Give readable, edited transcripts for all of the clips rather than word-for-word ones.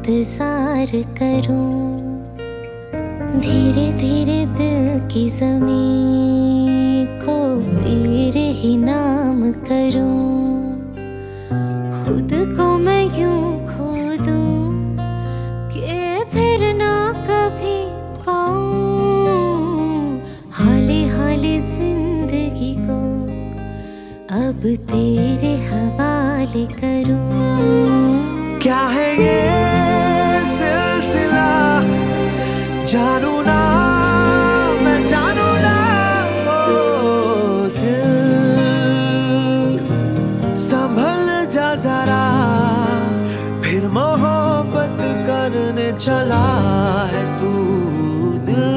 इंतजार करूं, धीरे धीरे दिल की ज़मीं को तेरे ही नाम करूं। खुद को मैं यूं खो दूं कि फिर ना कभी पाऊं, हौले हौले जिंदगी को अब तेरे हवाले करूं। क्या है ये सिलसिला, जानू ना मैं जानू ना, ओ दिल संभल जा जरा, फिर मोहब्बत करने चला है तू। दिल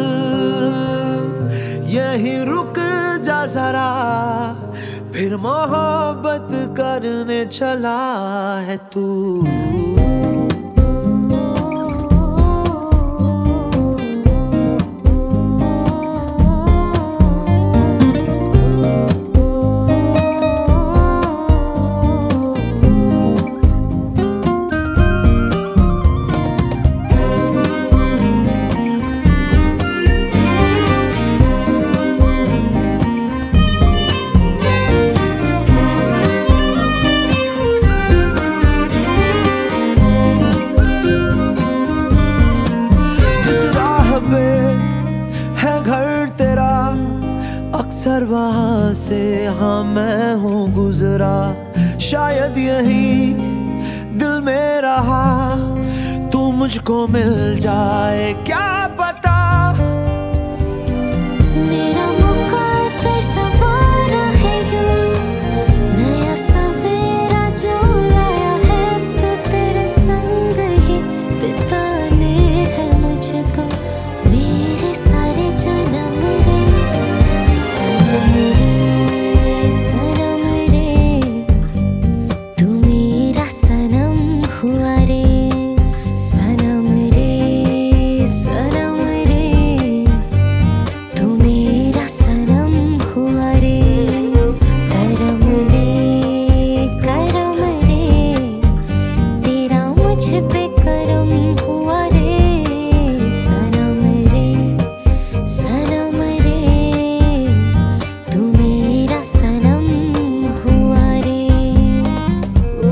यही रुक जा जरा, फिर मोहब्बत करने चला है तू। है घर तेरा अक्सर वहां से, हाँ मैं हूँ गुजरा, शायद यही दिल में रहा, तू मुझको मिल जाए क्या पता। मेरा मुकद्दर सवारा है यूं, नया सवेरा जो लाया है, तो तेरे संग ही बिताने हैं मुझको मेरे सारे जन्म रे। सनम रे सनम रे, तू मेरा सनम हुआ रे। सनम रे सनम रे, तू मेरा सनम हुआ रे। करम रे तेरा मुझ पे करम हुआ रे। सनम रे तू मेरा सनम हुआ रे। ओ,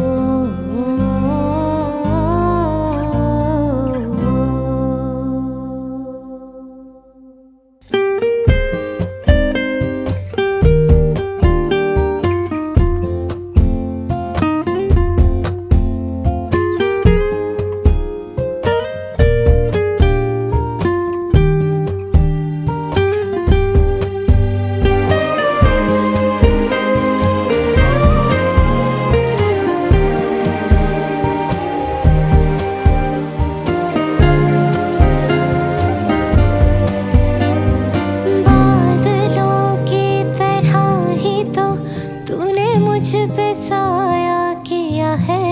बादलों की तरह ही तो तूने मुझ पे साया किया है,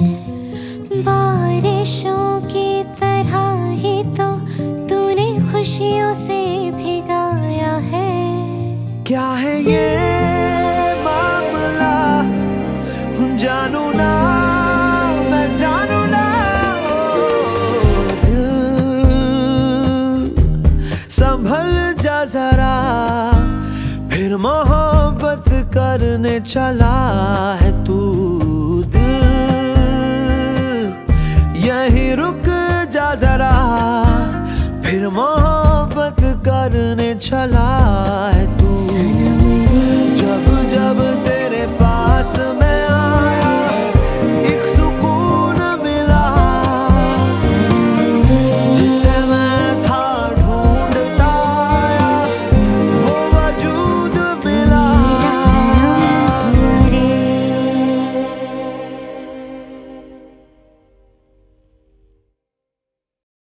बारिशों की तरह ही तो तूने खुशियों से भिगाया है। क्या है ये मामला, जानू ना मैं जानू ना, ओ दिल संभल जा जरा, फिर मोहब्बत करने चला है तू। दिल यही रुक जा जरा, फिर मोहब्बत करने चला